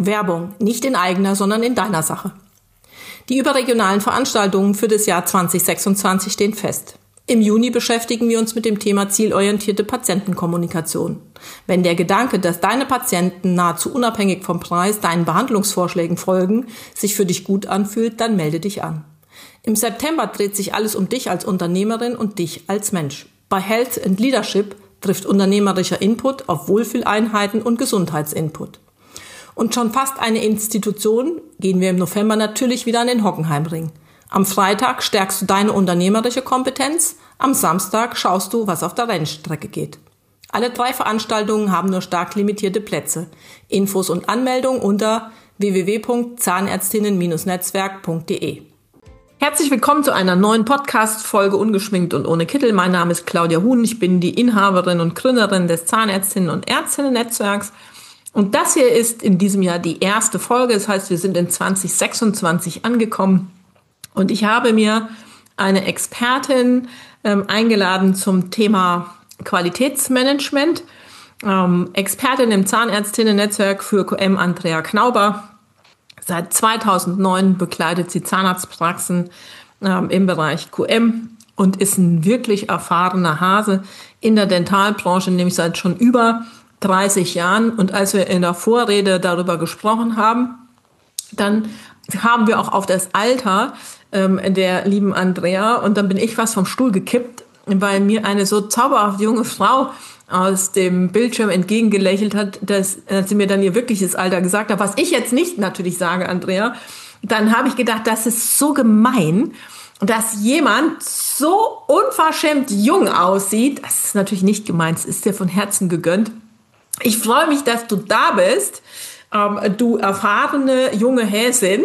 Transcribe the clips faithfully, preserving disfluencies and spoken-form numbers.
Werbung, nicht in eigener, sondern in deiner Sache. Die überregionalen Veranstaltungen für das Jahr zwanzig sechsundzwanzig stehen fest. Im Juni beschäftigen wir uns mit dem Thema zielorientierte Patientenkommunikation. Wenn der Gedanke, dass deine Patienten nahezu unabhängig vom Preis deinen Behandlungsvorschlägen folgen, sich für dich gut anfühlt, dann melde dich an. Im September dreht sich alles um dich als Unternehmerin und dich als Mensch. Bei Health and Leadership trifft unternehmerischer Input auf Wohlfühleinheiten und Gesundheitsinput. Und schon fast eine Institution gehen wir im November natürlich wieder an den Hockenheimring. Am Freitag stärkst du deine unternehmerische Kompetenz, am Samstag schaust du, was auf der Rennstrecke geht. Alle drei Veranstaltungen haben nur stark limitierte Plätze. Infos und Anmeldung unter w w w punkt zahnärztinnen netzwerk punkt d e. Herzlich willkommen zu einer neuen Podcast-Folge Ungeschminkt und ohne Kittel. Mein Name ist Claudia Huhn, ich bin die Inhaberin und Gründerin des Zahnärztinnen und Ärztinnen-Netzwerks. Und das hier ist in diesem Jahr die erste Folge, das heißt, wir sind in zwanzig sechsundzwanzig angekommen. Und ich habe mir eine Expertin ähm, eingeladen zum Thema Qualitätsmanagement. Ähm, Expertin im Zahnärztinnen-Netzwerk für Q M, Andrea Knauber. Seit zweitausendneun begleitet sie Zahnarztpraxen ähm, im Bereich Q M und ist ein wirklich erfahrener Hase in der Dentalbranche, nämlich seit schon über dreißig Jahren. Und als wir in der Vorrede darüber gesprochen haben, dann haben wir auch auf das Alter ähm, der lieben Andrea, und dann bin ich fast vom Stuhl gekippt, weil mir eine so zauberhaft junge Frau aus dem Bildschirm entgegengelächelt hat, dass, dass sie mir dann ihr wirkliches Alter gesagt hat, was ich jetzt nicht natürlich sage, Andrea. Dann habe ich gedacht, das ist so gemein, dass jemand so unverschämt jung aussieht. Das ist natürlich nicht gemeint, es ist dir von Herzen gegönnt. Ich freue mich, dass du da bist, ähm, du erfahrene junge Häsin.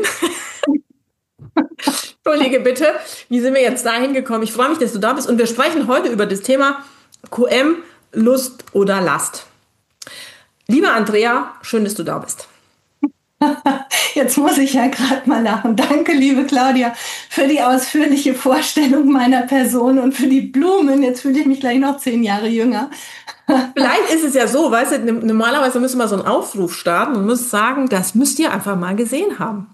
Entschuldige bitte, wie sind wir jetzt dahin gekommen? Ich freue mich, dass du da bist und wir sprechen heute über das Thema Q M, Lust oder Last. Liebe Andrea, schön, dass du da bist. Jetzt muss ich ja gerade mal lachen. Danke, liebe Claudia, für die ausführliche Vorstellung meiner Person und für die Blumen. Jetzt fühle ich mich gleich noch zehn Jahre jünger. Vielleicht ist es ja so, weißt du, normalerweise müssen wir so einen Aufruf starten und müssen sagen, das müsst ihr einfach mal gesehen haben.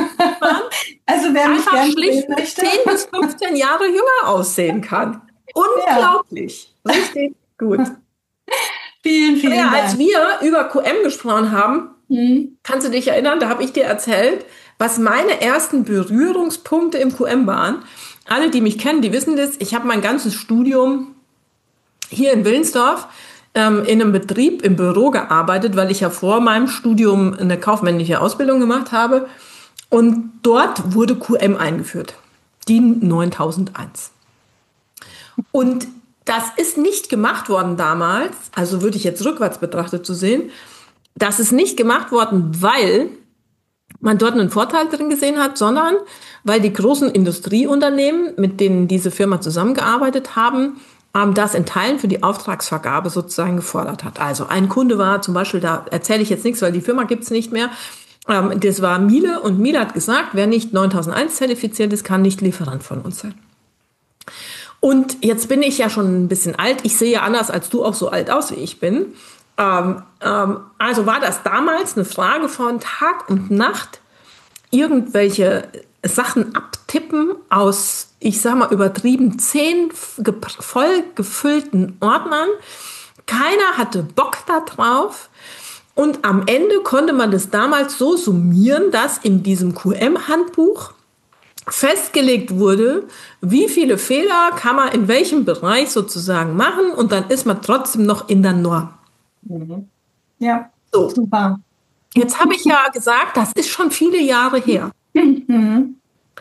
Also wer mich einfach gerne schlicht sehen möchte. zehn bis fünfzehn Jahre jünger aussehen kann. Unglaublich. Ja. Richtig gut. Vielen, vielen ja, Dank. Als wir über Q M gesprochen haben, hm. kannst du dich erinnern, da habe ich dir erzählt, was meine ersten Berührungspunkte im Q M waren. Alle, die mich kennen, die wissen das. Ich habe mein ganzes Studium hier in Willensdorf ähm, in einem Betrieb im Büro gearbeitet, weil ich ja vor meinem Studium eine kaufmännische Ausbildung gemacht habe. Und dort wurde Q M eingeführt, die neuntausendeins. Und das ist nicht gemacht worden damals, also würde ich jetzt rückwärts betrachtet zu sehen, das ist nicht gemacht worden, weil man dort einen Vorteil drin gesehen hat, sondern weil die großen Industrieunternehmen, mit denen diese Firma zusammengearbeitet haben, das in Teilen für die Auftragsvergabe sozusagen gefordert hat. Also ein Kunde war zum Beispiel, da erzähle ich jetzt nichts, weil die Firma gibt es nicht mehr, das war Miele und Miele hat gesagt, wer nicht neuntausendeins zertifiziert ist, kann nicht Lieferant von uns sein. Und jetzt bin ich ja schon ein bisschen alt, ich sehe ja anders als du auch so alt aus, wie ich bin. Ähm, ähm, also war das damals eine Frage von Tag und Nacht, irgendwelche Sachen abtippen aus, ich sag mal übertrieben, zehn voll gefüllten Ordnern. Keiner hatte Bock da drauf. Und am Ende konnte man das damals so summieren, dass in diesem Q M-Handbuch festgelegt wurde, wie viele Fehler kann man in welchem Bereich sozusagen machen und dann ist man trotzdem noch in der Norm. Ja, so. Super. Jetzt habe ich ja gesagt, das ist schon viele Jahre her. Mhm.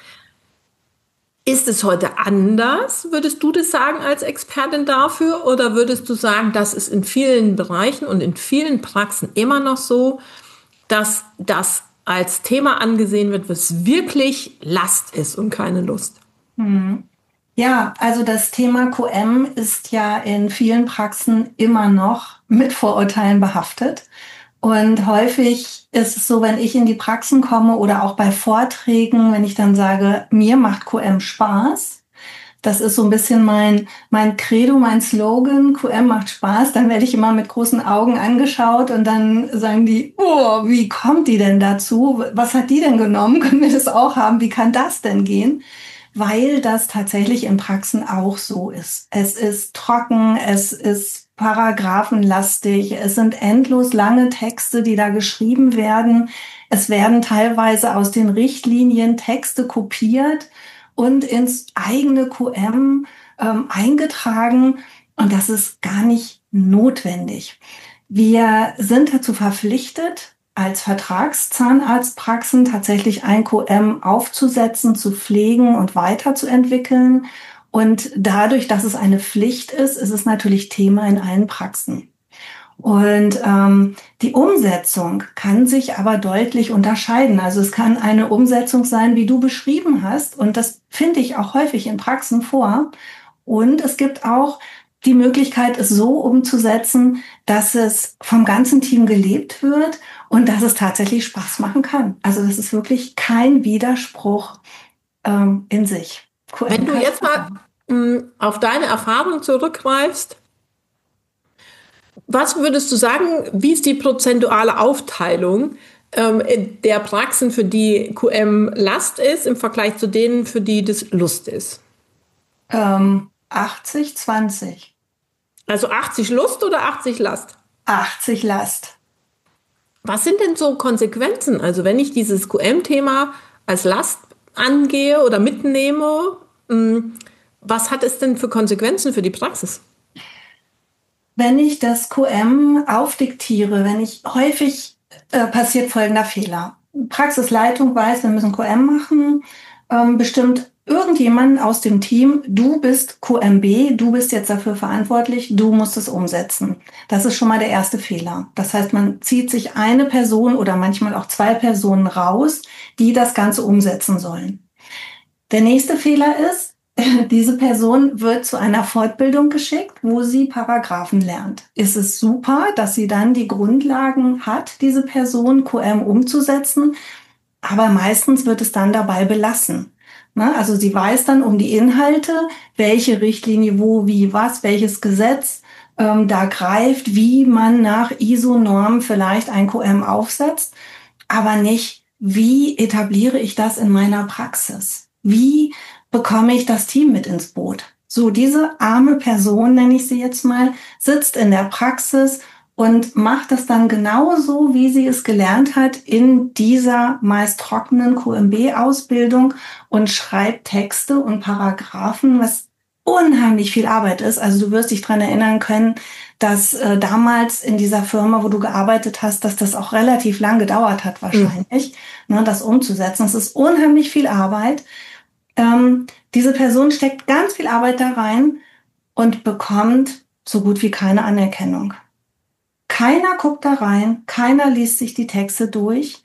Ist es heute anders, würdest du das sagen als Expertin dafür? Oder würdest du sagen, das ist in vielen Bereichen und in vielen Praxen immer noch so, dass das als Thema angesehen wird, was wirklich Last ist und keine Lust? Mhm. Ja, also das Thema Q M ist ja in vielen Praxen immer noch mit Vorurteilen behaftet. Und häufig ist es so, wenn ich in die Praxen komme oder auch bei Vorträgen, wenn ich dann sage, mir macht Q M Spaß, Das ist so ein bisschen mein, mein Credo, mein Slogan. Q M macht Spaß. Dann werde ich immer mit großen Augen angeschaut und dann sagen die, oh, wie kommt die denn dazu? Was hat die denn genommen? Können wir das auch haben? Wie kann das denn gehen? Weil das tatsächlich in Praxen auch so ist. Es ist trocken, es ist paragraphenlastig, es sind endlos lange Texte, die da geschrieben werden. Es werden teilweise aus den Richtlinien Texte kopiert und ins eigene Q M ähm, eingetragen. Und das ist gar nicht notwendig. Wir sind dazu verpflichtet, als Vertragszahnarztpraxen tatsächlich ein Q M aufzusetzen, zu pflegen und weiterzuentwickeln. Und dadurch, dass es eine Pflicht ist, ist es natürlich Thema in allen Praxen. Und ähm, die Umsetzung kann sich aber deutlich unterscheiden. Also es kann eine Umsetzung sein, wie du beschrieben hast. Und das finde ich auch häufig in Praxen vor. Und es gibt auch die Möglichkeit, es so umzusetzen, dass es vom ganzen Team gelebt wird und dass es tatsächlich Spaß machen kann. Also das ist wirklich kein Widerspruch ähm, in sich. Q M Wenn du jetzt mal mh, auf deine Erfahrung zurückgreifst, was würdest du sagen, wie ist die prozentuale Aufteilung ähm, der Praxen, für die Q M Last ist, im Vergleich zu denen, für die das Lust ist? Ähm, achtzig zwanzig. Also achtzig Lust oder achtzig Last? achtzig Last. Was sind denn so Konsequenzen? Also wenn ich dieses Q M-Thema als Last angehe oder mitnehme, was hat es denn für Konsequenzen für die Praxis? Wenn ich das Q M aufdiktiere, wenn ich häufig äh, passiert folgender Fehler. Praxisleitung weiß, wir müssen Q M machen, ähm, bestimmt irgendjemand aus dem Team, du bist Q M B, du bist jetzt dafür verantwortlich, du musst es umsetzen. Das ist schon mal der erste Fehler. Das heißt, man zieht sich eine Person oder manchmal auch zwei Personen raus, die das Ganze umsetzen sollen. Der nächste Fehler ist, diese Person wird zu einer Fortbildung geschickt, wo sie Paragraphen lernt. Es ist super, dass sie dann die Grundlagen hat, diese Person Q M umzusetzen, aber meistens wird es dann dabei belassen. Also sie weiß dann um die Inhalte, welche Richtlinie, wo, wie, was, welches Gesetz ähm, da greift, wie man nach I S O-Norm vielleicht ein Q M aufsetzt, aber nicht, wie etabliere ich das in meiner Praxis? Wie bekomme ich das Team mit ins Boot? So, diese arme Person, nenne ich sie jetzt mal, sitzt in der Praxis und macht das dann genauso, wie sie es gelernt hat in dieser meist trockenen Q M B-Ausbildung und schreibt Texte und Paragraphen, was unheimlich viel Arbeit ist. Also du wirst dich dran erinnern können, dass äh, damals in dieser Firma, wo du gearbeitet hast, dass das auch relativ lang gedauert hat wahrscheinlich, mhm. ne, das umzusetzen. Es ist unheimlich viel Arbeit. Ähm, diese Person steckt ganz viel Arbeit da rein und bekommt so gut wie keine Anerkennung. Keiner guckt da rein, keiner liest sich die Texte durch,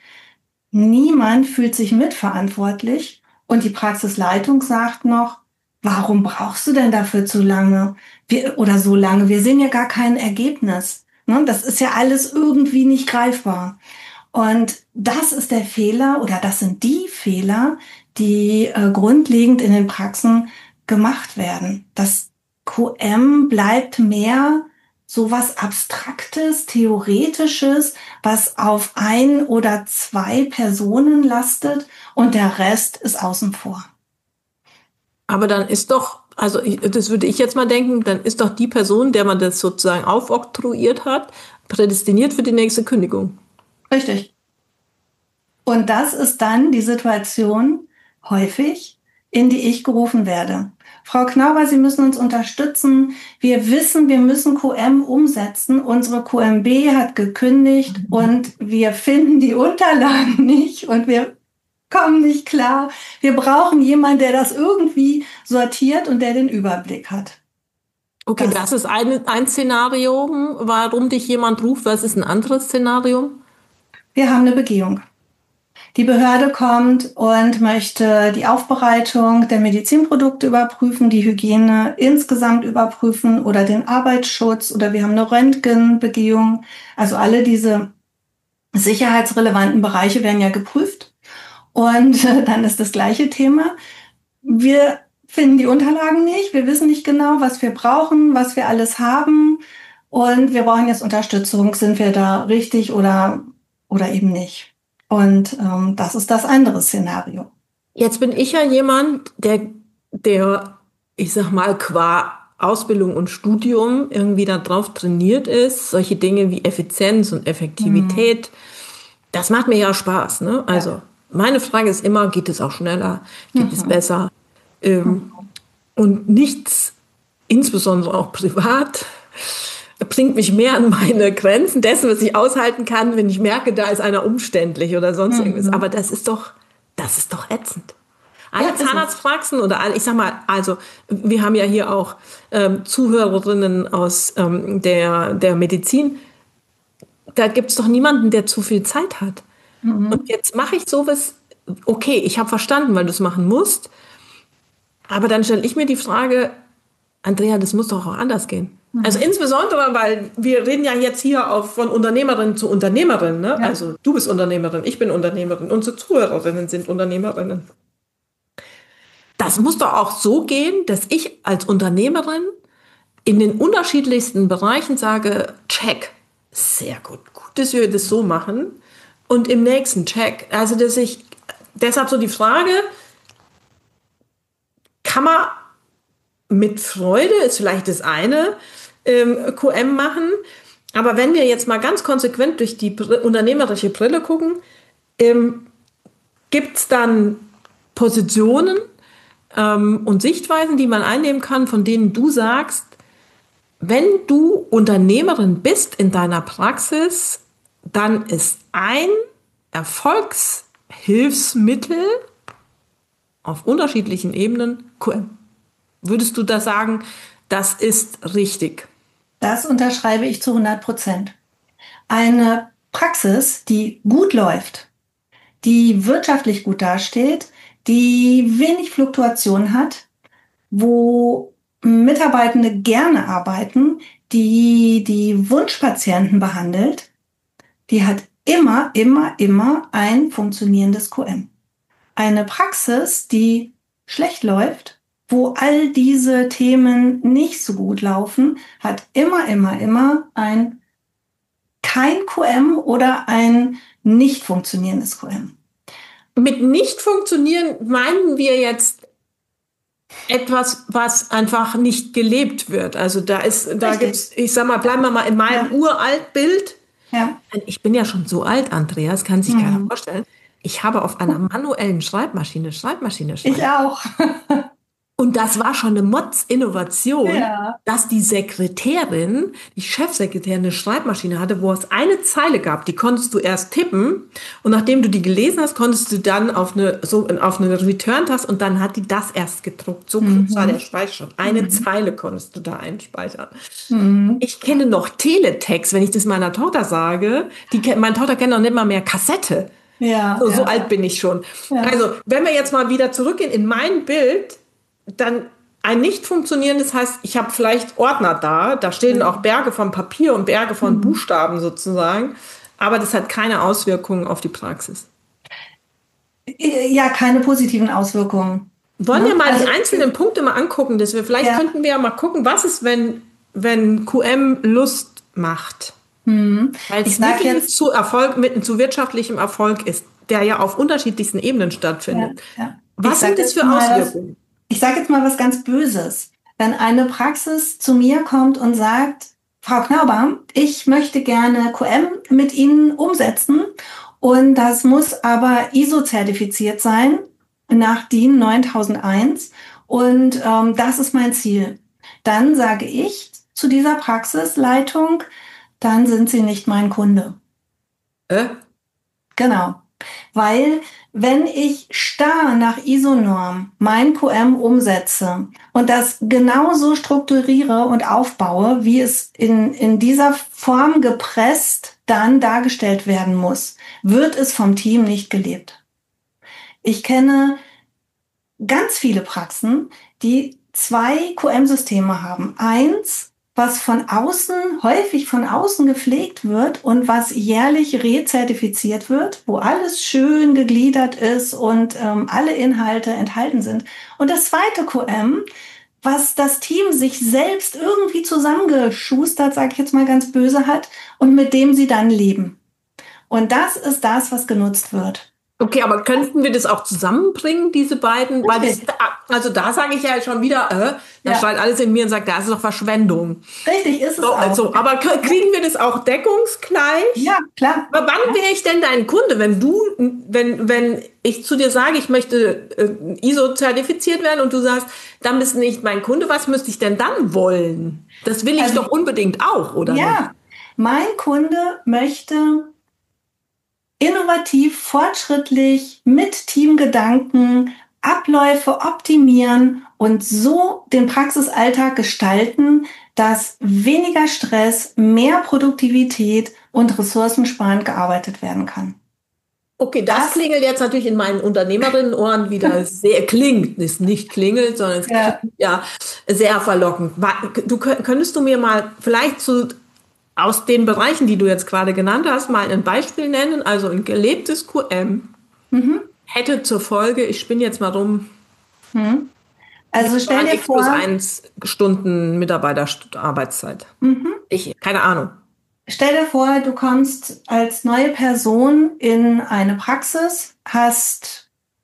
niemand fühlt sich mitverantwortlich und die Praxisleitung sagt noch, warum brauchst du denn dafür zu lange Wir, oder so lange? Wir sehen ja gar kein Ergebnis. Ne? Das ist ja alles irgendwie nicht greifbar. Und das ist der Fehler oder das sind die Fehler, die äh, grundlegend in den Praxen gemacht werden. Das Q M bleibt mehr so was Abstraktes, Theoretisches, was auf ein oder zwei Personen lastet und der Rest ist außen vor. Aber dann ist doch, also das würde ich jetzt mal denken, dann ist doch die Person, der man das sozusagen aufoktroyiert hat, prädestiniert für die nächste Kündigung. Richtig. Und das ist dann die Situation häufig, in die ich gerufen werde. Frau Knauber, Sie müssen uns unterstützen. Wir wissen, wir müssen Q M umsetzen. Unsere Q M B hat gekündigt und wir finden die Unterlagen nicht und wir kommen nicht klar. Wir brauchen jemanden, der das irgendwie sortiert und der den Überblick hat. Okay, das, das ist ein, ein Szenario, warum dich jemand ruft. Was ist ein anderes Szenario? Wir haben eine Begehung. Die Behörde kommt und möchte die Aufbereitung der Medizinprodukte überprüfen, die Hygiene insgesamt überprüfen oder den Arbeitsschutz oder wir haben eine Röntgenbegehung. Also alle diese sicherheitsrelevanten Bereiche werden ja geprüft. Und dann ist das gleiche Thema. Wir finden die Unterlagen nicht, wir wissen nicht genau, was wir brauchen, was wir alles haben und wir brauchen jetzt Unterstützung, sind wir da richtig oder, oder eben nicht. Und ähm, das ist das andere Szenario. Jetzt bin ich ja jemand, der, der, ich sag mal, qua Ausbildung und Studium irgendwie darauf trainiert ist, solche Dinge wie Effizienz und Effektivität, mhm. das macht mir ja Spaß, ne? Also ja. Meine Frage ist immer, geht es auch schneller, geht mhm. es besser? Ähm, mhm. Und nichts, insbesondere auch privat, bringt mich mehr an meine Grenzen dessen, was ich aushalten kann, wenn ich merke, da ist einer umständlich oder sonst mhm. irgendwas. Aber das ist doch, das ist doch ätzend. Alle ja, Zahnarztpraxen oder alle, ich sag mal, also wir haben ja hier auch ähm, Zuhörerinnen aus ähm, der, der Medizin. Da gibt's doch niemanden, der zu viel Zeit hat. Mhm. Und jetzt mache ich sowas, okay, ich habe verstanden, weil du es machen musst. Aber dann stelle ich mir die Frage, Andrea, das muss doch auch anders gehen. Mhm. Also insbesondere, weil wir reden ja jetzt hier auch von Unternehmerin zu Unternehmerin. Ne? Ja. Also du bist Unternehmerin, ich bin Unternehmerin, unsere Zuhörerinnen sind Unternehmerinnen. Das muss doch auch so gehen, dass ich als Unternehmerin in den unterschiedlichsten Bereichen sage, check, sehr gut, gut, dass wir das so machen. Und im nächsten check. Also dass ich, deshalb so die Frage, kann man mit Freude, ist vielleicht das eine, ähm, Q M machen. Aber wenn wir jetzt mal ganz konsequent durch die Br- unternehmerische Brille gucken, ähm, gibt es dann Positionen ähm, und Sichtweisen, die man einnehmen kann, von denen du sagst, wenn du Unternehmerin bist in deiner Praxis, dann ist ein Erfolgshilfsmittel auf unterschiedlichen Ebenen Q M. Würdest du da sagen, das ist richtig? Das unterschreibe ich zu hundert Prozent. Eine Praxis, die gut läuft, die wirtschaftlich gut dasteht, die wenig Fluktuation hat, wo Mitarbeitende gerne arbeiten, die die Wunschpatienten behandelt, die hat immer, immer, immer ein funktionierendes Q M. Eine Praxis, die schlecht läuft, wo all diese Themen nicht so gut laufen, hat immer, immer, immer ein kein Q M oder ein nicht funktionierendes Q M. Mit nicht funktionieren meinen wir jetzt etwas, was einfach nicht gelebt wird. Also da ist, da Richtig. gibt's, ich sag mal, bleiben wir mal in meinem ja. Uraltbild. Ja. Ich bin ja schon so alt, Andreas, kann sich mhm. keiner vorstellen. Ich habe auf einer manuellen Schreibmaschine Schreibmaschine schreiben. Ich auch. Und das war schon eine Mods-Innovation, ja. dass die Sekretärin, die Chefsekretärin, eine Schreibmaschine hatte, wo es eine Zeile gab, die konntest du erst tippen und nachdem du die gelesen hast, konntest du dann auf eine, so, auf eine Return-Taste und dann hat die das erst gedruckt. So mhm. war der Speicher. Eine mhm. Zeile konntest du da einspeichern. Mhm. Ich kenne noch Teletext, wenn ich das meiner Tochter sage. Die, meine Tochter kennt noch nicht mal mehr Kassette. Ja, so, ja. so alt bin ich schon. Ja. Also, wenn wir jetzt mal wieder zurückgehen in mein Bild, dann ein nicht funktionierendes heißt, ich habe vielleicht Ordner da, da stehen auch Berge von Papier und Berge von mhm. Buchstaben sozusagen, aber das hat keine Auswirkungen auf die Praxis. Ja, keine positiven Auswirkungen. Wollen wir mal also, die einzelnen Punkte mal angucken, dass wir vielleicht ja. könnten wir ja mal gucken, was ist, wenn, wenn Q M Lust macht. Mhm. Weil es Mittel zu Erfolg, mit, zu wirtschaftlichem Erfolg ist, der ja auf unterschiedlichsten Ebenen stattfindet. Ja, ja. Was sind das für Auswirkungen? Was, ich sage jetzt mal was ganz Böses. Wenn eine Praxis zu mir kommt und sagt, Frau Knauber, ich möchte gerne Q M mit Ihnen umsetzen und das muss aber I S O-zertifiziert sein nach D I N neuntausendeins und ähm, das ist mein Ziel. Dann sage ich zu dieser Praxisleitung, dann sind Sie nicht mein Kunde. Äh? Genau. Weil wenn ich starr nach I S O-Norm mein Q M umsetze und das genauso strukturiere und aufbaue, wie es in, in dieser Form gepresst dann dargestellt werden muss, wird es vom Team nicht gelebt. Ich kenne ganz viele Praxen, die zwei Q M-Systeme haben. Eins, was von außen, häufig von außen gepflegt wird und was jährlich rezertifiziert wird, wo alles schön gegliedert ist und ähm, alle Inhalte enthalten sind. Und das zweite Q M, was das Team sich selbst irgendwie zusammengeschustert, sage ich jetzt mal ganz böse, hat und mit dem sie dann leben. Und das ist das, was genutzt wird. Okay, aber könnten wir das auch zusammenbringen, diese beiden? Weil das, also da sage ich ja schon wieder, äh, da ja. schreit alles in mir und sagt, das ist doch Verschwendung. Richtig, ist es so, auch. Also, aber kriegen wir das auch deckungsgleich? Ja, klar. Aber wann wäre ich denn dein Kunde, wenn du, wenn, wenn ich zu dir sage, ich möchte äh, I S O-zertifiziert werden und du sagst, dann bist du nicht mein Kunde, was müsste ich denn dann wollen? Das will ich also, doch unbedingt auch, oder? Ja, nicht? Mein Kunde möchte innovativ, fortschrittlich, mit Teamgedanken Abläufe optimieren und so den Praxisalltag gestalten, dass weniger Stress, mehr Produktivität und ressourcensparend gearbeitet werden kann. Okay, das, das klingelt jetzt natürlich in meinen Unternehmerinnenohren wieder sehr, klingt, ist nicht klingelt, sondern es ja. klingt ja sehr verlockend. Du, könntest du mir mal vielleicht zu aus den Bereichen, die du jetzt gerade genannt hast, mal ein Beispiel nennen? Also ein gelebtes Q M mhm. hätte zur Folge, ich spinne jetzt mal rum, mhm. also stell dir X vor, plus eins Stunden Mitarbeiterarbeitszeit. Mhm. Ich, keine Ahnung. Stell dir vor, du kommst als neue Person in eine Praxis, hast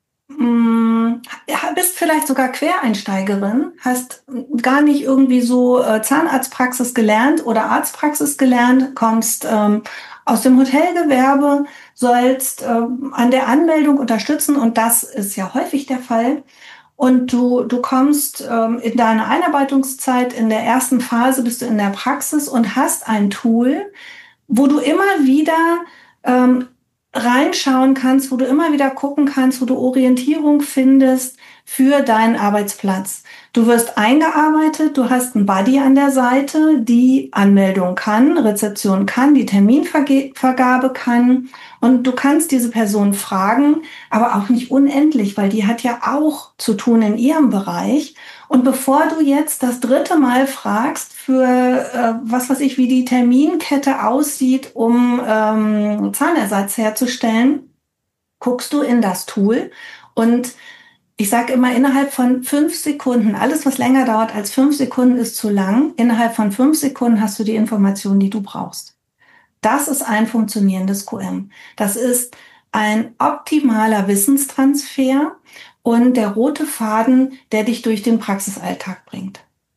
bist vielleicht sogar Quereinsteigerin, hast gar nicht irgendwie so äh, Zahnarztpraxis gelernt oder Arztpraxis gelernt, kommst ähm, aus dem Hotelgewerbe, sollst ähm, an der Anmeldung unterstützen und das ist ja häufig der Fall. Und du, du kommst ähm, in deiner Einarbeitungszeit, in der ersten Phase bist du in der Praxis und hast ein Tool, wo du immer wieder ähm, reinschauen kannst, wo du immer wieder gucken kannst, wo du Orientierung findest für deinen Arbeitsplatz. Du wirst eingearbeitet, du hast einen Buddy an der Seite, die Anmeldung kann, Rezeption kann, die Terminvergabe kann und du kannst diese Person fragen, aber auch nicht unendlich, weil die hat ja auch zu tun in ihrem Bereich. Und bevor du jetzt das dritte Mal fragst, für äh, was weiß ich, wie die Terminkette aussieht, um ähm, Zahnersatz herzustellen, guckst du in das Tool und ich sage immer, innerhalb von fünf Sekunden, alles was länger dauert als fünf Sekunden ist zu lang, innerhalb von fünf Sekunden hast du die Informationen, die du brauchst. Das ist ein funktionierendes Q M. Das ist ein optimaler Wissenstransfer und der rote Faden, der dich durch den Praxisalltag bringt.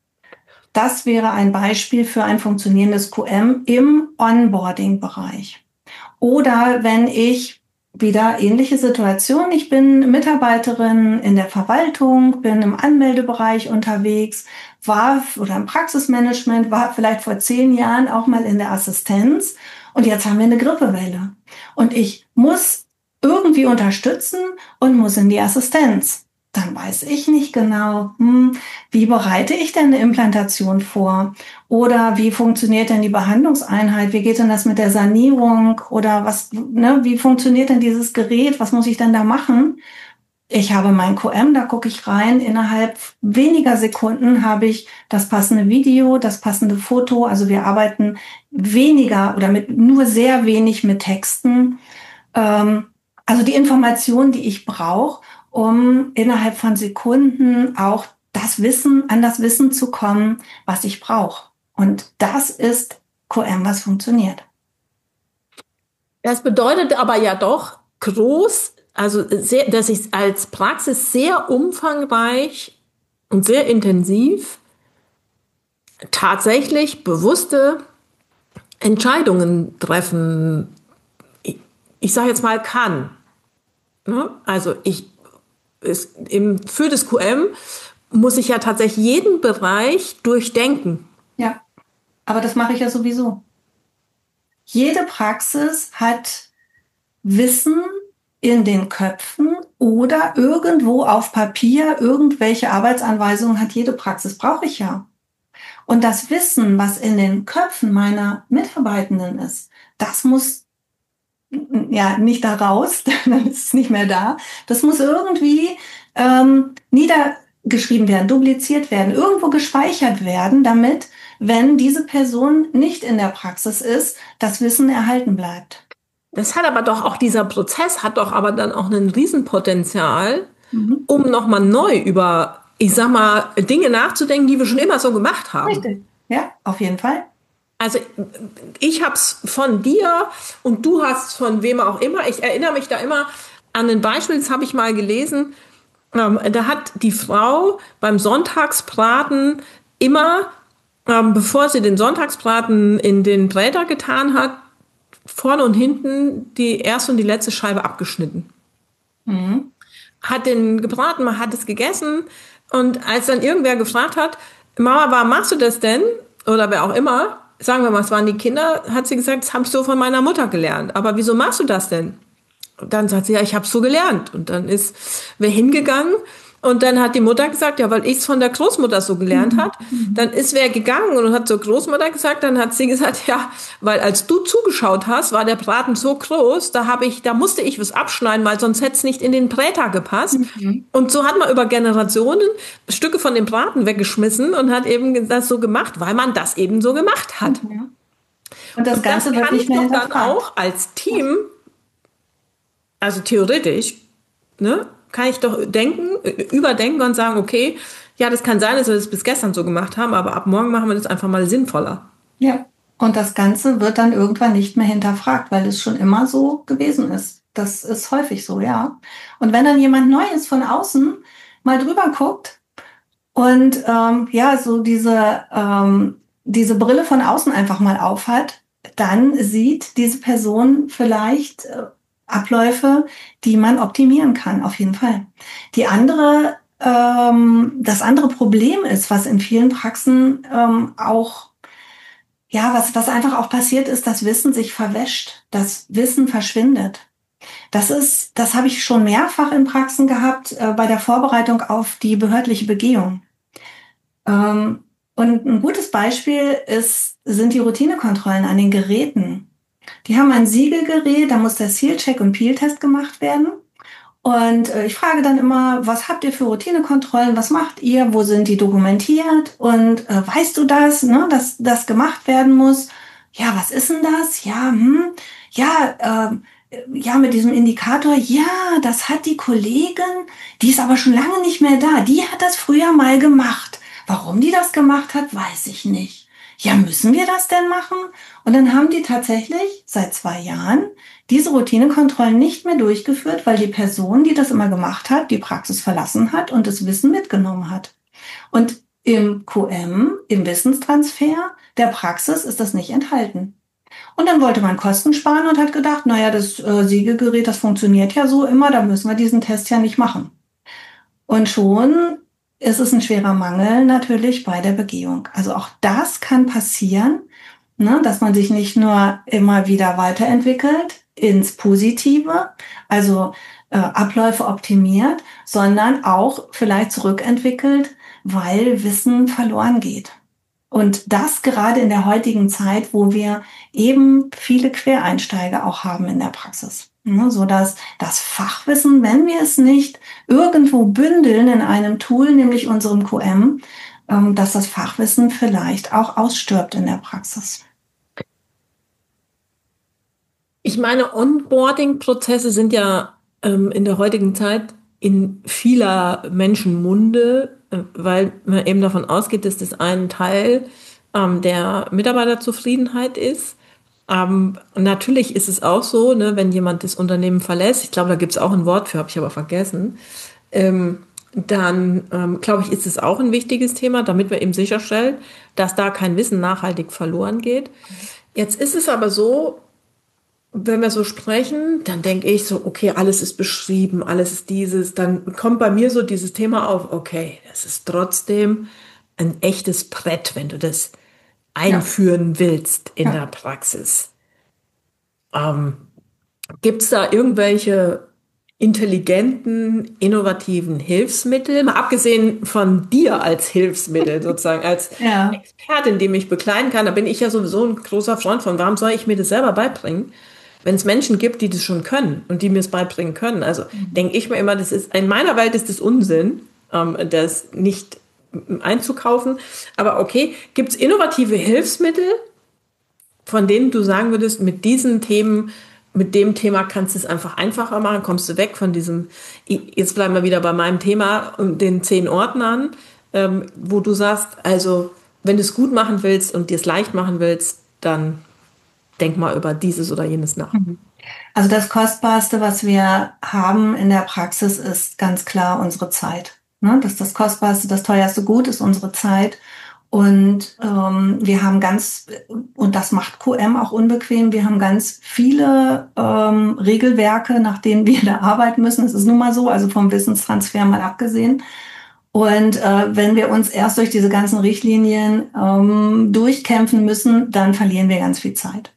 Das wäre ein Beispiel für ein funktionierendes Q M im Onboarding-Bereich. Oder wenn ich wieder ähnliche Situation, ich bin Mitarbeiterin in der Verwaltung, bin im Anmeldebereich unterwegs, war oder im Praxismanagement, war vielleicht vor zehn Jahren auch mal in der Assistenz und jetzt haben wir eine Grippewelle. Und ich muss irgendwie unterstützen und muss in die Assistenz. Dann weiß ich nicht genau, hm, wie bereite ich denn eine Implantation vor? Oder wie funktioniert denn die Behandlungseinheit? Wie geht denn das mit der Sanierung? Oder was, ne, wie funktioniert denn dieses Gerät? Was muss ich denn da machen? Ich habe mein Q M, da gucke ich rein. Innerhalb weniger Sekunden habe ich das passende Video, das passende Foto. Also wir arbeiten weniger oder mit nur sehr wenig mit Texten. Ähm, also die Informationen, die ich brauche, um innerhalb von Sekunden auch das Wissen, an das Wissen zu kommen, was ich brauche. Und das ist Q M, was funktioniert. Das bedeutet aber ja doch groß, also sehr, dass ich als Praxis sehr umfangreich und sehr intensiv tatsächlich bewusste Entscheidungen treffen, ich, ich sage jetzt mal kann. Also ich Ist im, für das Q M muss ich ja tatsächlich jeden Bereich durchdenken. Ja, aber das mache ich ja sowieso. Jede Praxis hat Wissen in den Köpfen oder irgendwo auf Papier, irgendwelche Arbeitsanweisungen hat jede Praxis, brauche ich ja. Und das Wissen, was in den Köpfen meiner Mitarbeitenden ist, das muss ja nicht da raus, dann ist es nicht mehr da. Das muss irgendwie ähm, nieder, geschrieben werden, dupliziert werden, irgendwo gespeichert werden, damit, wenn diese Person nicht in der Praxis ist, das Wissen erhalten bleibt. Das hat aber doch auch, dieser Prozess hat doch aber dann auch ein Riesenpotenzial, mhm. um nochmal neu über, ich sag mal, Dinge nachzudenken, die wir schon immer so gemacht haben. Richtig, ja, auf jeden Fall. Also ich habe es von dir und du hast es von wem auch immer. Ich erinnere mich da immer an ein Beispiel, das habe ich mal gelesen. Ähm, da hat die Frau beim Sonntagsbraten immer, ähm, bevor sie den Sonntagsbraten in den Bräter getan hat, vorne und hinten die erste und die letzte Scheibe abgeschnitten. Mhm. Hat den gebraten, man hat es gegessen. Und als dann irgendwer gefragt hat, Mama, warum machst du das denn? Oder wer auch immer, sagen wir mal, es waren die Kinder, hat sie gesagt, das habe ich so von meiner Mutter gelernt. Aber wieso machst du das denn? Und dann sagt sie, ja, ich habe es so gelernt. Und dann ist wer hingegangen und dann hat die Mutter gesagt, ja, weil ich es von der Großmutter so gelernt hat. Dann ist wer gegangen und hat zur Großmutter gesagt, dann hat sie gesagt, ja, weil als du zugeschaut hast, war der Braten so groß, da habe ich, da musste ich was abschneiden, weil sonst hätte es nicht in den Bräter gepasst. Mhm. Und so hat man über Generationen Stücke von dem Braten weggeschmissen und hat eben das so gemacht, weil man das eben so gemacht hat. Mhm. Und das und Ganze das wird kann nicht ich mehr doch dann hinterfragt. auch als Team, also theoretisch, ne, kann ich doch denken, überdenken und sagen, okay, ja, das kann sein, dass wir das bis gestern so gemacht haben, aber ab morgen machen wir das einfach mal sinnvoller. Ja, und das Ganze wird dann irgendwann nicht mehr hinterfragt, weil es schon immer so gewesen ist. Das ist häufig so, ja. Und wenn dann jemand Neues von außen mal drüber guckt und ähm, ja, so diese, ähm, diese Brille von außen einfach mal aufhat, dann sieht diese Person vielleicht äh, Abläufe, die man optimieren kann, auf jeden Fall. Die andere, ähm, das andere Problem ist, was in vielen Praxen ähm, auch, ja, was, was einfach auch passiert ist, dass Wissen sich verwäscht, das Wissen verschwindet. Das ist, das habe ich schon mehrfach in Praxen gehabt, äh, bei der Vorbereitung auf die behördliche Begehung. Ähm, und ein gutes Beispiel ist, sind die Routinekontrollen an den Geräten. Die haben ein Siegelgerät, da muss der Seal-Check und Peel-Test gemacht werden. Und äh, ich frage dann immer, was habt ihr für Routinekontrollen, was macht ihr, wo sind die dokumentiert und äh, weißt du das, ne, dass das gemacht werden muss? Ja, was ist denn das? Ja, hm, ja, äh, ja, mit diesem Indikator, ja, das hat die Kollegin, die ist aber schon lange nicht mehr da, die hat das früher mal gemacht. Warum die das gemacht hat, weiß ich nicht. Ja, müssen wir das denn machen? Und dann haben die tatsächlich seit zwei Jahren diese Routinekontrollen nicht mehr durchgeführt, weil die Person, die das immer gemacht hat, die Praxis verlassen hat und das Wissen mitgenommen hat. Und im Q M, im Wissenstransfer der Praxis ist das nicht enthalten. Und dann wollte man Kosten sparen und hat gedacht, naja, das äh, Siegelgerät, das funktioniert ja so immer, da müssen wir diesen Test ja nicht machen. Und schon ist es ein schwerer Mangel natürlich bei der Begehung. Also auch das kann passieren, ne, dass man sich nicht nur immer wieder weiterentwickelt ins Positive, also äh, Abläufe optimiert, sondern auch vielleicht zurückentwickelt, weil Wissen verloren geht. Und das gerade in der heutigen Zeit, wo wir eben viele Quereinsteiger auch haben in der Praxis. Ne, so dass das Fachwissen, wenn wir es nicht irgendwo bündeln in einem Tool, nämlich unserem Q M, ähm, dass das Fachwissen vielleicht auch ausstirbt in der Praxis. Ich meine, Onboarding-Prozesse sind ja ähm, in der heutigen Zeit in vieler Menschen Munde, äh, weil man eben davon ausgeht, dass das ein Teil ähm, der Mitarbeiterzufriedenheit ist. Ähm, natürlich ist es auch so, ne, wenn jemand das Unternehmen verlässt, ich glaube, da gibt es auch ein Wort für, habe ich aber vergessen, ähm, dann ähm, glaube ich, ist es auch ein wichtiges Thema, damit wir eben sicherstellen, dass da kein Wissen nachhaltig verloren geht. Jetzt ist es aber so, wenn wir so sprechen, dann denke ich so, okay, alles ist beschrieben, alles ist dieses, dann kommt bei mir so dieses Thema auf, okay, das ist trotzdem ein echtes Brett, wenn du das einführen ja. willst in ja. der Praxis. Ähm, gibt es da irgendwelche intelligenten, innovativen Hilfsmittel, mal abgesehen von dir als Hilfsmittel sozusagen, als ja. Expertin, die mich begleiten kann, da bin ich ja sowieso ein großer Freund von, warum soll ich mir das selber beibringen, wenn es Menschen gibt, die das schon können und die mir es beibringen können. Also mhm. denke ich mir immer, das ist, in meiner Welt ist das Unsinn, ähm, das nicht einzukaufen. Aber okay, gibt es innovative Hilfsmittel, von denen du sagen würdest, mit diesen Themen, mit dem Thema kannst du es einfach einfacher machen, kommst du weg von diesem, jetzt bleiben wir wieder bei meinem Thema, den zehn Ordnern, ähm, wo du sagst, also wenn du es gut machen willst und dir es leicht machen willst, dann denk mal über dieses oder jenes nach. Also das Kostbarste, was wir haben in der Praxis, ist ganz klar unsere Zeit. Ne? Das ist das Kostbarste, das teuerste Gut ist unsere Zeit. Und ähm, wir haben ganz, und das macht Q M auch unbequem, wir haben ganz viele ähm, Regelwerke, nach denen wir da arbeiten müssen. Es ist nun mal so, also vom Wissenstransfer mal abgesehen. Und äh, wenn wir uns erst durch diese ganzen Richtlinien ähm, durchkämpfen müssen, dann verlieren wir ganz viel Zeit.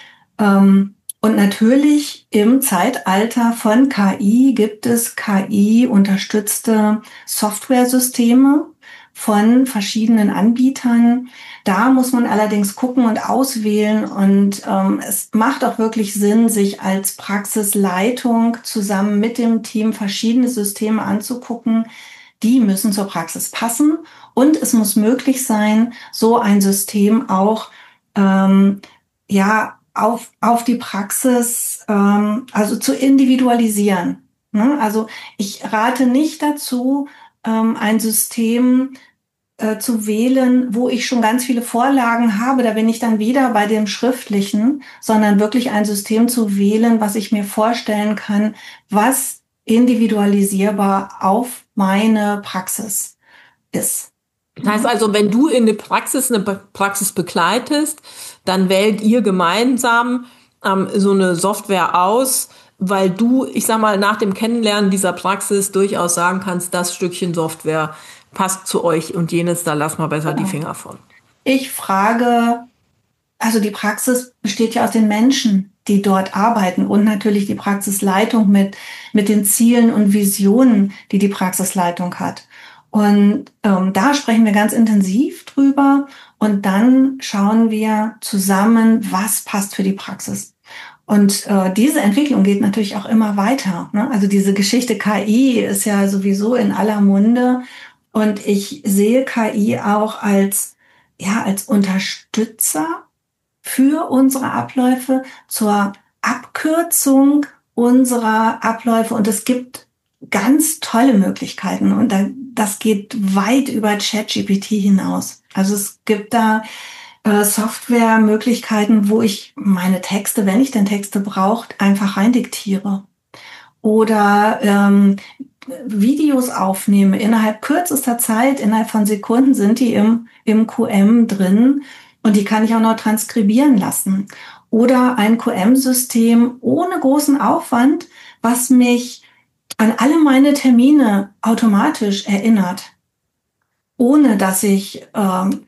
Ähm, und natürlich im Zeitalter von K I gibt es K I-unterstützte Softwaresysteme von verschiedenen Anbietern. Da muss man allerdings gucken und auswählen. Und ähm, es macht auch wirklich Sinn, sich als Praxisleitung zusammen mit dem Team verschiedene Systeme anzugucken. Die müssen zur Praxis passen. Und es muss möglich sein, so ein System auch ähm, ja auf, auf die Praxis, ähm, also zu individualisieren. Ne? Also ich rate nicht dazu, ähm, ein System äh, zu wählen, wo ich schon ganz viele Vorlagen habe. Da bin ich dann wieder bei dem Schriftlichen, sondern wirklich ein System zu wählen, was ich mir vorstellen kann, was individualisierbar auf meine Praxis ist. Das heißt also, wenn du in eine Praxis, eine Praxis begleitest, dann wählt ihr gemeinsam ähm, so eine Software aus, weil du, ich sag mal, nach dem Kennenlernen dieser Praxis durchaus sagen kannst, das Stückchen Software passt zu euch und jenes, da lass mal besser die Finger von. Ich frage, also die Praxis besteht ja aus den Menschen, die dort arbeiten und natürlich die Praxisleitung mit, mit den Zielen und Visionen, die die Praxisleitung hat. Und ähm, da sprechen wir ganz intensiv drüber und dann schauen wir zusammen, was passt für die Praxis. Und äh, diese Entwicklung geht natürlich auch immer weiter. Ne? Also diese Geschichte K I ist ja sowieso in aller Munde und ich sehe K I auch als, ja, als Unterstützer für unsere Abläufe, zur Abkürzung unserer Abläufe. Und es gibt ganz tolle Möglichkeiten. Und das geht weit über ChatGPT hinaus. Also es gibt da äh, Softwaremöglichkeiten, wo ich meine Texte, wenn ich denn Texte brauche, einfach reindiktiere. Oder ähm, Videos aufnehme. Innerhalb kürzester Zeit, innerhalb von Sekunden sind die im, im Q M drin. Und die kann ich auch noch transkribieren lassen. Oder ein Q M-System ohne großen Aufwand, was mich an alle meine Termine automatisch erinnert, ohne dass ich, ähm,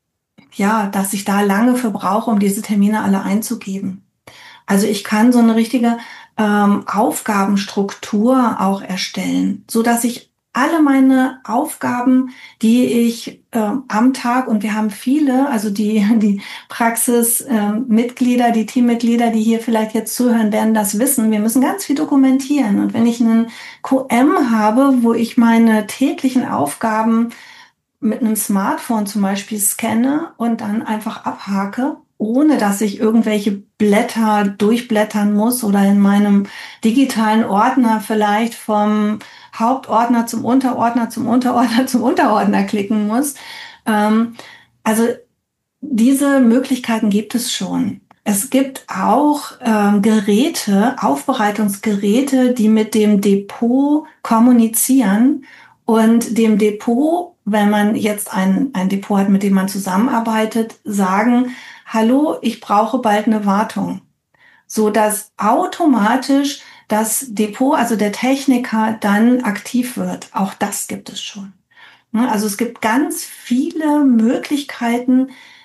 ja, dass ich da lange für brauche, um diese Termine alle einzugeben. Also ich kann so eine richtige ähm, Aufgabenstruktur auch erstellen, so dass ich alle meine Aufgaben, die ich äh, am Tag, und wir haben viele, also die, die Praxismitglieder, äh, die Teammitglieder, die hier vielleicht jetzt zuhören, werden das wissen. Wir müssen ganz viel dokumentieren. Und wenn ich einen Q M habe, wo ich meine täglichen Aufgaben mit einem Smartphone zum Beispiel scanne und dann einfach abhake, ohne dass ich irgendwelche Blätter durchblättern muss oder in meinem digitalen Ordner vielleicht vom Hauptordner zum Unterordner, zum Unterordner, zum Unterordner klicken muss. Ähm, also diese Möglichkeiten gibt es schon. Es gibt auch ähm, Geräte, Aufbereitungsgeräte, die mit dem Depot kommunizieren und dem Depot, wenn man jetzt ein, ein Depot hat, mit dem man zusammenarbeitet, sagen, hallo, ich brauche bald eine Wartung, so dass automatisch das Depot, also der Techniker, dann aktiv wird. Auch das gibt es schon. Also es gibt ganz viele Möglichkeiten,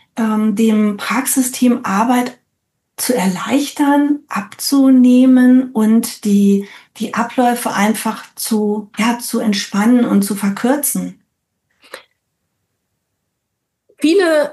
dem Praxisteam Arbeit zu erleichtern, abzunehmen und die, die Abläufe einfach zu, ja, zu entspannen und zu verkürzen. Viele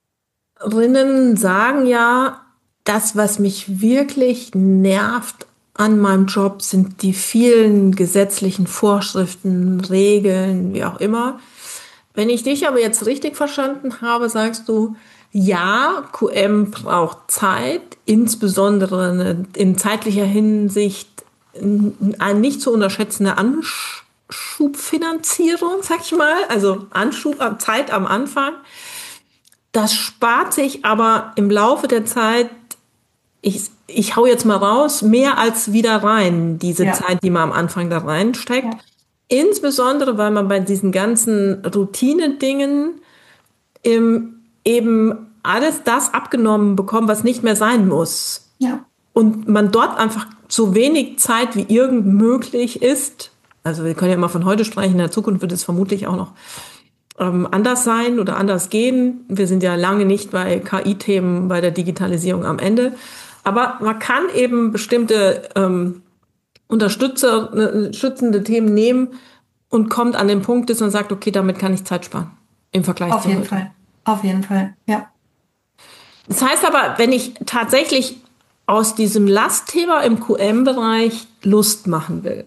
Behandlerinnen sagen ja, das, was mich wirklich nervt an meinem Job sind die vielen gesetzlichen Vorschriften, Regeln, wie auch immer. Wenn ich dich aber jetzt richtig verstanden habe, sagst du, ja, Q M braucht Zeit, insbesondere in zeitlicher Hinsicht eine nicht zu unterschätzende Anschubfinanzierung, sag ich mal, also Anschub, Zeit am Anfang. Das spart sich aber im Laufe der Zeit, ich, ich hau jetzt mal raus, mehr als wieder rein, diese ja. Zeit, die man am Anfang da reinsteckt. Ja. Insbesondere, weil man bei diesen ganzen Routine-Dingen im, eben alles das abgenommen bekommt, was nicht mehr sein muss. Ja. Und man dort einfach so wenig Zeit wie irgend möglich ist. Also wir können ja immer von heute sprechen, in der Zukunft wird es vermutlich auch noch ähm, anders sein oder anders gehen. Wir sind ja lange nicht bei K I-Themen, bei der Digitalisierung am Ende. Aber man kann eben bestimmte ähm, Unterstützer, unterstützende Themen nehmen und kommt an den Punkt, dass man sagt, okay, damit kann ich Zeit sparen im Vergleich Auf zu jeden heute. Fall, auf jeden Fall, ja. Das heißt aber, wenn ich tatsächlich aus diesem Lastthema im Q M-Bereich Lust machen will,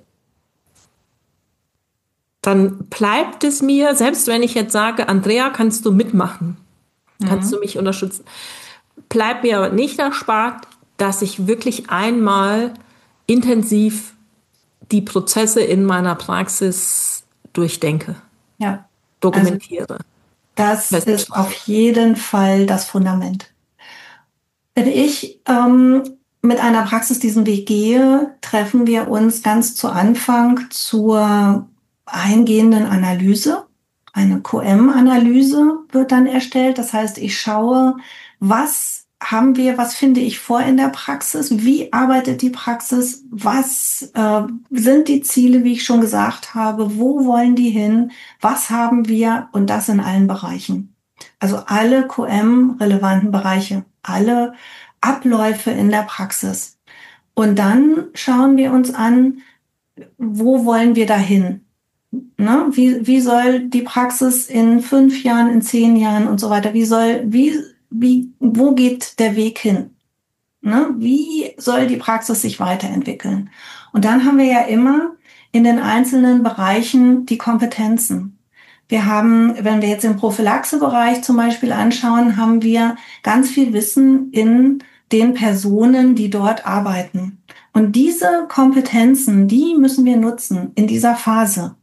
dann bleibt es mir, selbst wenn ich jetzt sage, Andrea, kannst du mitmachen, mhm. kannst du mich unterstützen, bleibt mir aber nicht erspart, dass ich wirklich einmal intensiv die Prozesse in meiner Praxis durchdenke, ja. dokumentiere. Also das ist auf jeden Fall das Fundament. Wenn ich ähm, mit einer Praxis diesen Weg gehe, treffen wir uns ganz zu Anfang zur eingehenden Analyse. Eine Q M-Analyse wird dann erstellt. Das heißt, ich schaue, was haben wir, was finde ich vor in der Praxis, wie arbeitet die Praxis, was äh, sind die Ziele, wie ich schon gesagt habe, wo wollen die hin, was haben wir, und das in allen Bereichen. Also alle Q M-relevanten Bereiche, alle Abläufe in der Praxis. Und dann schauen wir uns an, wo wollen wir dahin? Ne? Wie, wie soll die Praxis in fünf Jahren, in zehn Jahren und so weiter, wie soll, wie, wie, wo geht der Weg hin? Ne? Wie soll die Praxis sich weiterentwickeln? Und dann haben wir ja immer in den einzelnen Bereichen die Kompetenzen. Wir haben, wenn wir jetzt den Prophylaxebereich zum Beispiel anschauen, haben wir ganz viel Wissen in den Personen, die dort arbeiten. Und diese Kompetenzen, die müssen wir nutzen in dieser Phase.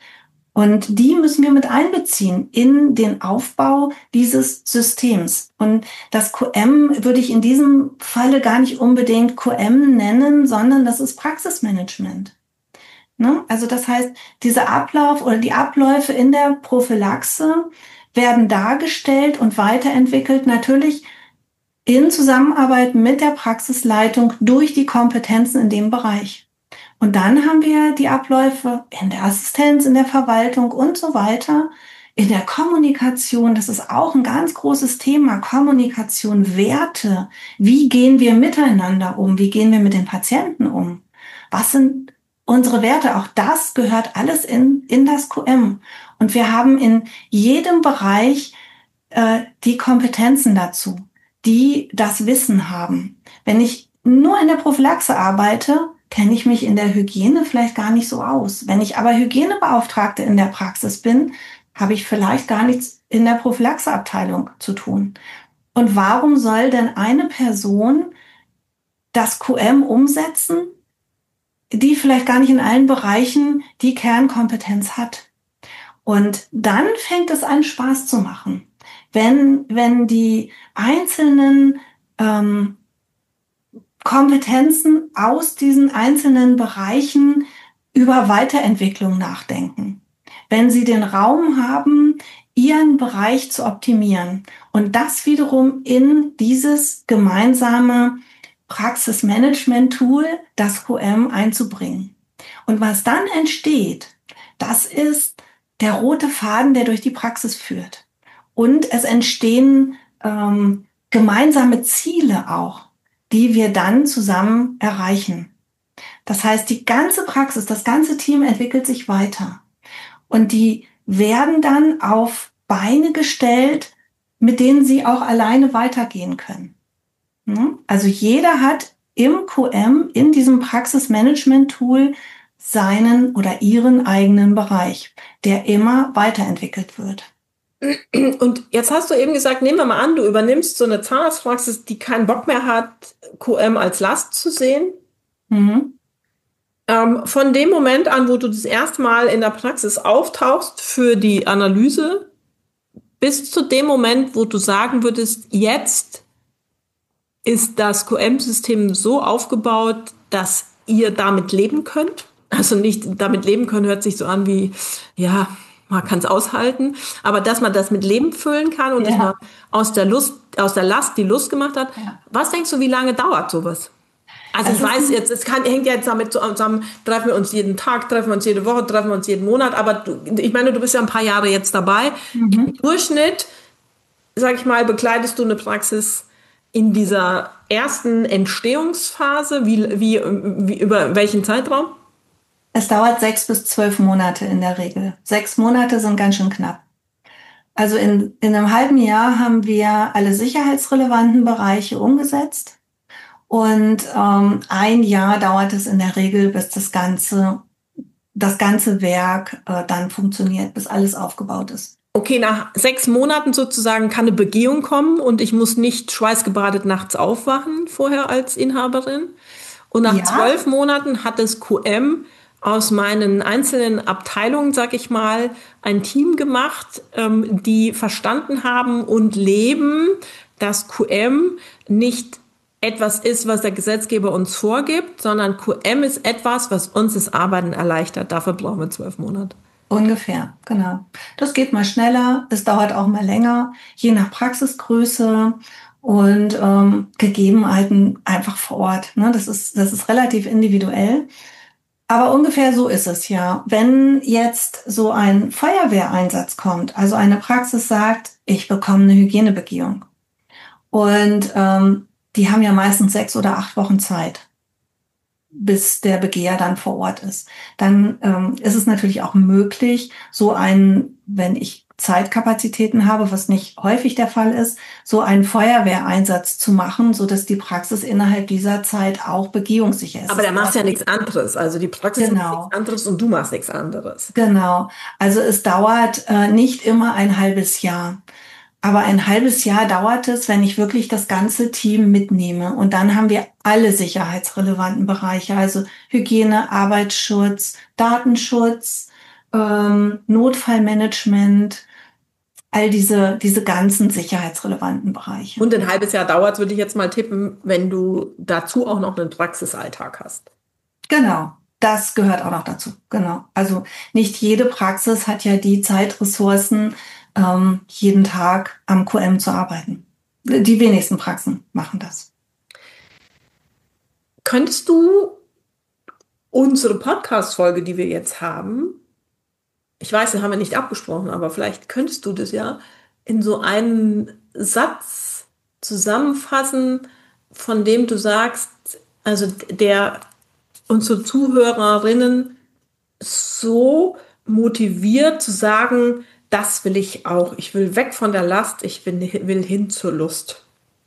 Und die müssen wir mit einbeziehen in den Aufbau dieses Systems. Und das Q M würde ich in diesem Falle gar nicht unbedingt Q M nennen, sondern das ist Praxismanagement. Ne? Also das heißt, dieser Ablauf oder die Abläufe in der Prophylaxe werden dargestellt und weiterentwickelt, natürlich in Zusammenarbeit mit der Praxisleitung durch die Kompetenzen in dem Bereich. Und dann haben wir die Abläufe in der Assistenz, in der Verwaltung und so weiter, in der Kommunikation. Das ist auch ein ganz großes Thema. Kommunikation, Werte. Wie gehen wir miteinander um? Wie gehen wir mit den Patienten um? Was sind unsere Werte? Auch das gehört alles in, in das Q M. Und wir haben in jedem Bereich äh, die Kompetenzen dazu, die das Wissen haben. Wenn ich nur in der Prophylaxe arbeite, kenne ich mich in der Hygiene vielleicht gar nicht so aus. Wenn ich aber Hygienebeauftragte in der Praxis bin, habe ich vielleicht gar nichts in der Prophylaxeabteilung zu tun. Und warum soll denn eine Person das Q M umsetzen, die vielleicht gar nicht in allen Bereichen die Kernkompetenz hat? Und dann fängt es an, Spaß zu machen. Wenn, wenn die einzelnen ähm, Kompetenzen aus diesen einzelnen Bereichen über Weiterentwicklung nachdenken. Wenn sie den Raum haben, ihren Bereich zu optimieren und das wiederum in dieses gemeinsame Praxismanagement-Tool, das Q M, einzubringen. Und was dann entsteht, das ist der rote Faden, der durch die Praxis führt. Und es entstehen ähm, gemeinsame Ziele auch, die wir dann zusammen erreichen. Das heißt, die ganze Praxis, das ganze Team entwickelt sich weiter. Und die werden dann auf Beine gestellt, mit denen sie auch alleine weitergehen können. Also jeder hat im Q M, in diesem Praxismanagement-Tool, seinen oder ihren eigenen Bereich, der immer weiterentwickelt wird. Und jetzt hast du eben gesagt, nehmen wir mal an, du übernimmst so eine Zahnarztpraxis, die keinen Bock mehr hat, Q M als Last zu sehen. Mhm. Ähm, von dem Moment an, wo du das erste Mal in der Praxis auftauchst für die Analyse, bis zu dem Moment, wo du sagen würdest, jetzt ist das Q M-System so aufgebaut, dass ihr damit leben könnt. Also nicht damit leben können, hört sich so an wie, ja, man kann es aushalten, aber dass man das mit Leben füllen kann und Ja. dass man aus der Lust, aus der Last die Lust gemacht hat. Ja. Was denkst du, wie lange dauert sowas? Also Das ich ist weiß ein- jetzt, es kann, hängt ja jetzt damit zusammen, treffen wir uns jeden Tag, treffen wir uns jede Woche, treffen wir uns jeden Monat, aber du, ich meine, du bist ja ein paar Jahre jetzt dabei. Im Durchschnitt, sag ich mal, begleitest du eine Praxis in dieser ersten Entstehungsphase, wie, wie, wie über welchen Zeitraum? Es dauert sechs bis zwölf Monate in der Regel. Sechs Monate sind ganz schön knapp. Also in, in einem halben Jahr haben wir alle sicherheitsrelevanten Bereiche umgesetzt. Und ähm, ein Jahr dauert es in der Regel, bis das ganze, das ganze Werk äh, dann funktioniert, bis alles aufgebaut ist. Okay, nach sechs Monaten sozusagen kann eine Begehung kommen und ich muss nicht schweißgebadet nachts aufwachen vorher als Inhaberin. Und nach Ja. zwölf Monaten hat das Q M aus meinen einzelnen Abteilungen, sag ich mal, ein Team gemacht, ähm, die verstanden haben und leben, dass Q M nicht etwas ist, was der Gesetzgeber uns vorgibt, sondern Q M ist etwas, was uns das Arbeiten erleichtert. Dafür brauchen wir zwölf Monate. Ungefähr, genau. Das geht mal schneller, es dauert auch mal länger, je nach Praxisgröße und ähm, Gegebenheiten einfach vor Ort. Ne? Das ist, das ist relativ individuell. Aber ungefähr so ist es ja. Wenn jetzt so ein Feuerwehreinsatz kommt, also eine Praxis sagt, ich bekomme eine Hygienebegehung und ähm, die haben ja meistens sechs oder acht Wochen Zeit, bis der Begeher dann vor Ort ist. Dann ähm, ist es natürlich auch möglich, so einen, wenn ich Zeitkapazitäten habe, was nicht häufig der Fall ist, so einen Feuerwehreinsatz zu machen, so dass die Praxis innerhalb dieser Zeit auch begehungssicher ist. Aber der macht ja nichts anderes. Also die Praxis Genau. macht nichts anderes und du machst nichts anderes. Genau. Also es dauert äh, nicht immer ein halbes Jahr. Aber ein halbes Jahr dauert es, wenn ich wirklich das ganze Team mitnehme. Und dann haben wir alle sicherheitsrelevanten Bereiche, also Hygiene, Arbeitsschutz, Datenschutz, ähm, Notfallmanagement, all diese, diese ganzen sicherheitsrelevanten Bereiche. Und ein halbes Jahr dauert, würde ich jetzt mal tippen, wenn du dazu auch noch einen Praxisalltag hast. Genau. Das gehört auch noch dazu. Genau. Also nicht jede Praxis hat ja die Zeitressourcen, ähm, jeden Tag am Q M zu arbeiten. Die wenigsten Praxen machen das. Könntest du unsere Podcast-Folge, die wir jetzt haben, ich weiß, das haben wir nicht abgesprochen, aber vielleicht könntest du das ja in so einen Satz zusammenfassen, von dem du sagst, also der unsere Zuhörerinnen so motiviert zu sagen, das will ich auch. Ich will weg von der Last, ich will, will hin zur Lust.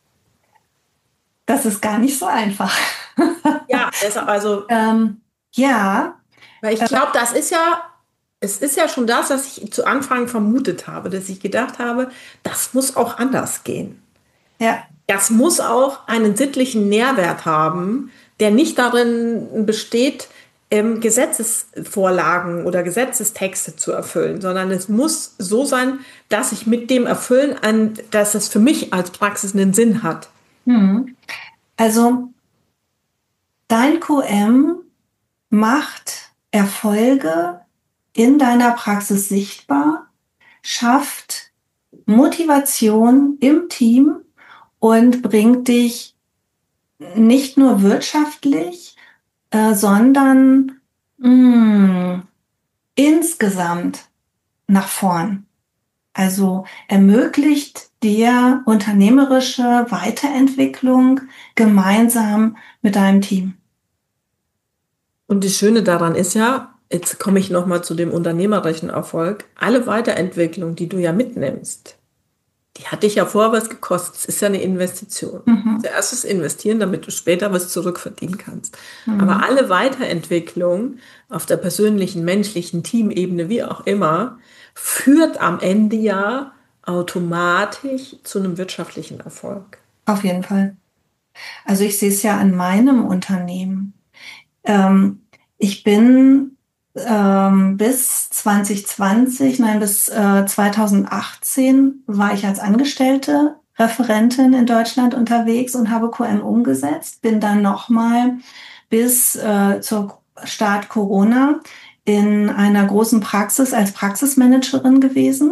Das ist gar nicht so einfach. Ja, deshalb also, ähm, ja, weil ich glaube, das ist ja, es ist ja schon das, was ich zu Anfang vermutet habe, dass ich gedacht habe, das muss auch anders gehen. ja, Das muss auch einen sittlichen Nährwert haben, der nicht darin besteht, ähm, Gesetzesvorlagen oder Gesetzestexte zu erfüllen, sondern es muss so sein, dass ich mit dem Erfüllen, an, dass es für mich als Praxis einen Sinn hat. hm. Also dein Q M macht Erfolge in deiner Praxis sichtbar, schafft Motivation im Team und bringt dich nicht nur wirtschaftlich, äh, sondern mh, insgesamt nach vorn. Also ermöglicht dir unternehmerische Weiterentwicklung gemeinsam mit deinem Team. Und das Schöne daran ist ja, jetzt komme ich nochmal zu dem unternehmerischen Erfolg, alle Weiterentwicklung, die du ja mitnimmst, die hat dich ja vorher was gekostet. Es ist ja eine Investition. Mhm. Zuerst ist investieren, damit du später was zurückverdienen kannst. Mhm. Aber alle Weiterentwicklung auf der persönlichen, menschlichen Teamebene, wie auch immer, führt am Ende ja automatisch zu einem wirtschaftlichen Erfolg. Auf jeden Fall. Also ich sehe es ja an meinem Unternehmen. Ähm, ich bin ähm, bis zwanzig zwanzig, nein, bis äh, zwanzig achtzehn war ich als Angestellte Referentin in Deutschland unterwegs und habe Q M umgesetzt. Bin dann nochmal bis äh, zur Start Corona in einer großen Praxis als Praxismanagerin gewesen.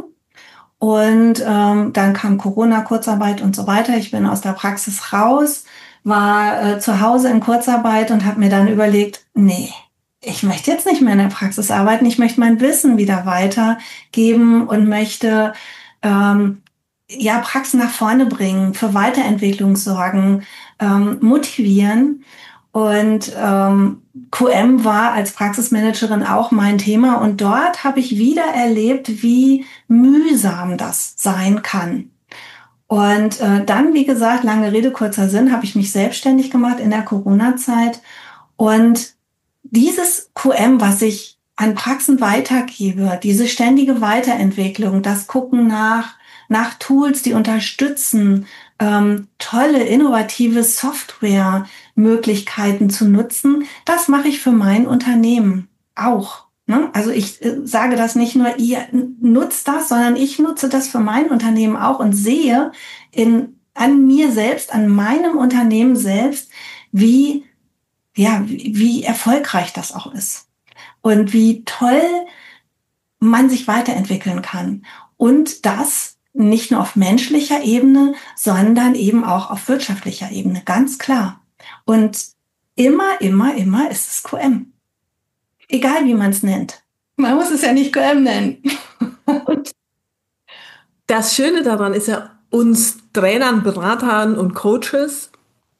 Und ähm, dann kam Corona, Kurzarbeit und so weiter. Ich bin aus der Praxis raus, war äh, zu Hause in Kurzarbeit und habe mir dann überlegt, nee, ich möchte jetzt nicht mehr in der Praxis arbeiten. Ich möchte mein Wissen wieder weitergeben und möchte ähm, ja Praxen nach vorne bringen, für Weiterentwicklung sorgen, ähm, motivieren. Und ähm, Q M war als Praxismanagerin auch mein Thema. Und dort habe ich wieder erlebt, wie mühsam das sein kann. Und äh, dann, wie gesagt, lange Rede, kurzer Sinn, habe ich mich selbstständig gemacht in der Corona-Zeit. Und dieses Q M, was ich an Praxen weitergebe, diese ständige Weiterentwicklung, das Gucken nach, nach Tools, die unterstützen, ähm, tolle, innovative Softwaremöglichkeiten zu nutzen, das mache ich für mein Unternehmen auch. Ne? Also ich äh, sage das nicht nur, ihr nutzt das, sondern ich nutze das für mein Unternehmen auch und sehe in, an mir selbst, an meinem Unternehmen selbst, wie, ja, wie, wie erfolgreich das auch ist und wie toll man sich weiterentwickeln kann. Und das nicht nur auf menschlicher Ebene, sondern eben auch auf wirtschaftlicher Ebene, ganz klar. Und immer, immer, immer ist es Q M. Egal wie man es nennt. Man muss es ja nicht Q M nennen. Und das Schöne daran ist ja, uns Trainern, Beratern und Coaches,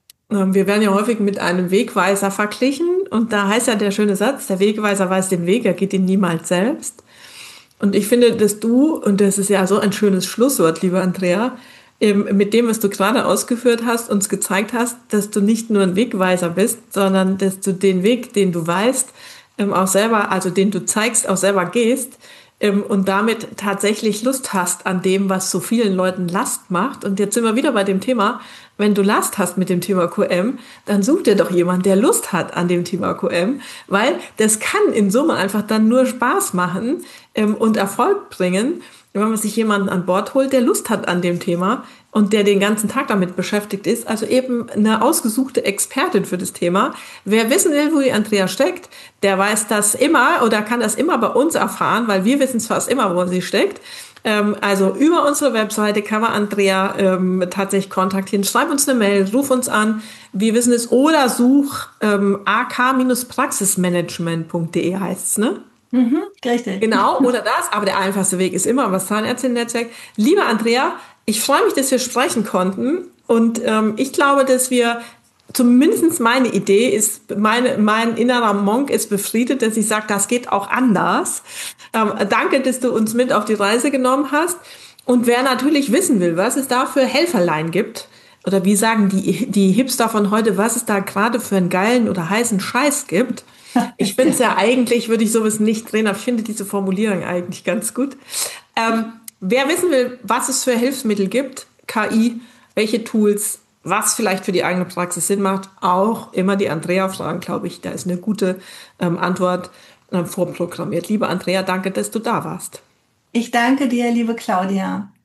wir werden ja häufig mit einem Wegweiser verglichen. Und da heißt ja der schöne Satz, der Wegweiser weiß den Weg, er geht ihn niemals selbst. Und ich finde, dass du, und das ist ja so ein schönes Schlusswort, liebe Andrea, mit dem, was du gerade ausgeführt hast, uns gezeigt hast, dass du nicht nur ein Wegweiser bist, sondern dass du den Weg, den du weißt, auch selber, also den du zeigst, auch selber gehst und damit tatsächlich Lust hast an dem, was so vielen Leuten Last macht. Und jetzt sind wir wieder bei dem Thema, wenn du Last hast mit dem Thema Q M, dann such dir doch jemanden, der Lust hat an dem Thema Q M, weil das kann in Summe einfach dann nur Spaß machen ähm, und Erfolg bringen, wenn man sich jemanden an Bord holt, der Lust hat an dem Thema und der den ganzen Tag damit beschäftigt ist. Also eben eine ausgesuchte Expertin für das Thema. Wer wissen will, wo die Andrea steckt, der weiß das immer oder kann das immer bei uns erfahren, weil wir wissen es fast immer, wo sie steckt. Also über unsere Webseite kann man Andrea ähm, tatsächlich kontaktieren. Schreib uns eine Mail, ruf uns an, wir wissen es, oder such ähm, a k praxismanagement punkt d e heißt es, ne? Mhm, richtig. Genau, oder das, aber der einfachste Weg ist immer das Zahnärztinnen-Netzwerk. Liebe Andrea, ich freue mich, dass wir sprechen konnten und ähm, ich glaube, dass wir zumindest meine Idee ist, meine, mein innerer Monk ist befriedet, dass ich sage, das geht auch anders. Ähm, danke, dass du uns mit auf die Reise genommen hast. Und wer natürlich wissen will, was es da für Helferlein gibt, oder wie sagen die, die Hipster von heute, was es da gerade für einen geilen oder heißen Scheiß gibt. Ich finde es ja eigentlich, würde ich sowas nicht drehen, aber ich finde diese Formulierung eigentlich ganz gut. Ähm, wer wissen will, was es für Hilfsmittel gibt, K I, welche Tools, was vielleicht für die eigene Praxis Sinn macht, auch immer die Andrea fragen, glaube ich, da ist eine gute ähm, Antwort ähm, vorprogrammiert. Liebe Andrea, danke, dass du da warst. Ich danke dir, liebe Claudia.